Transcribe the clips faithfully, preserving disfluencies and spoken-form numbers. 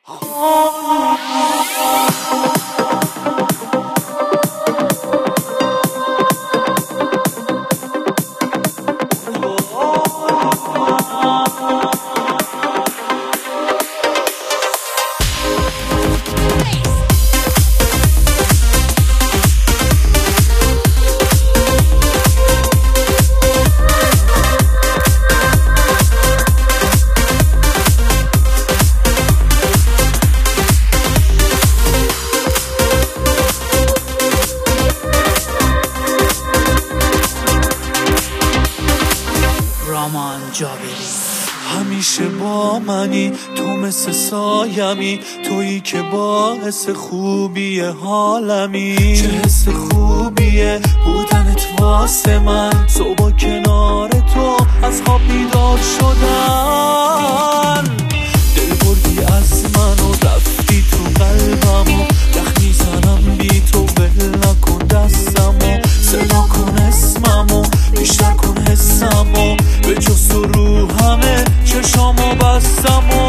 همیشه با منی، تو مثل سایمی، تویی که باعث خوبی حالمی. چه حس خوبیه بودنت واسه من، صبح کنار تو از خواب بیدار شدن. دل بردی از من و رفتی تو قلبم و یخ میزنم بی تو، ول نکن دستم و صدا کن اسمم و بیشتر کن حسم و به جز تو رو همه چشامو بستم و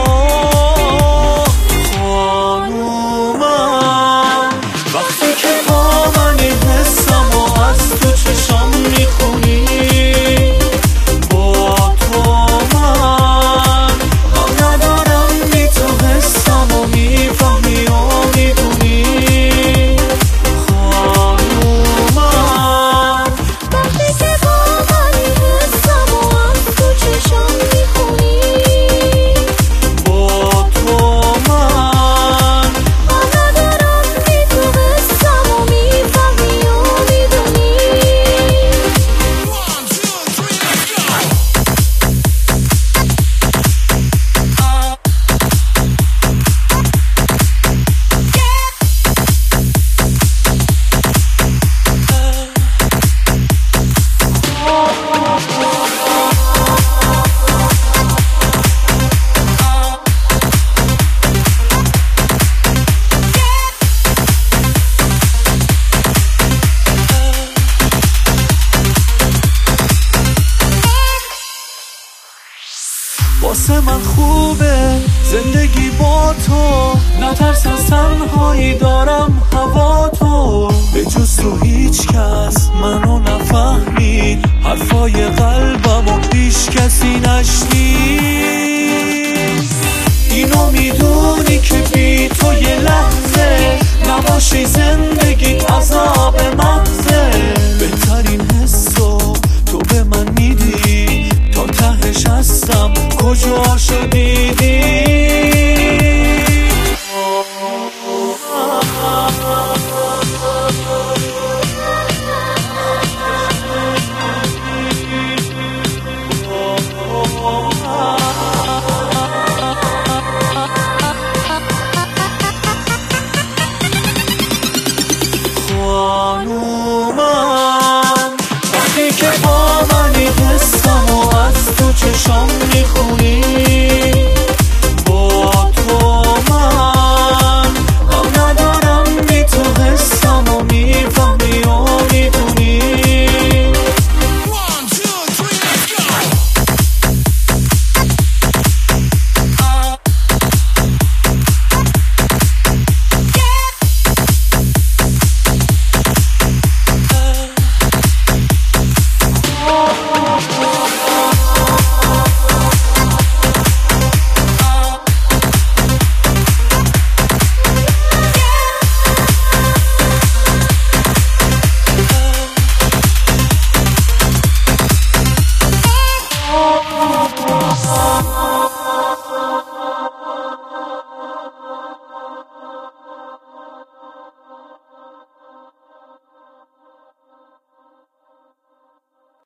خانومم. وقتی که با منی حسم و از تو چشام میخونی، با تو من غم ندارم بی تو، حسم و میفهمی و میدونی. خانومم وقتی که با منی حسم و از تو چشام میخونی، واسه من خوبه زندگی با تو، نترس از تنهایی دارم هوا تو. به جز تو هیچ کس منو نفهمید، حرفای قلبم و هیچ کسی نشنید. اینو میدونی که بی تو یه لحظه نباشی زندگی عذاب مغزه. بهترین حسو تو به من میدی، تا تهش هستم کجاش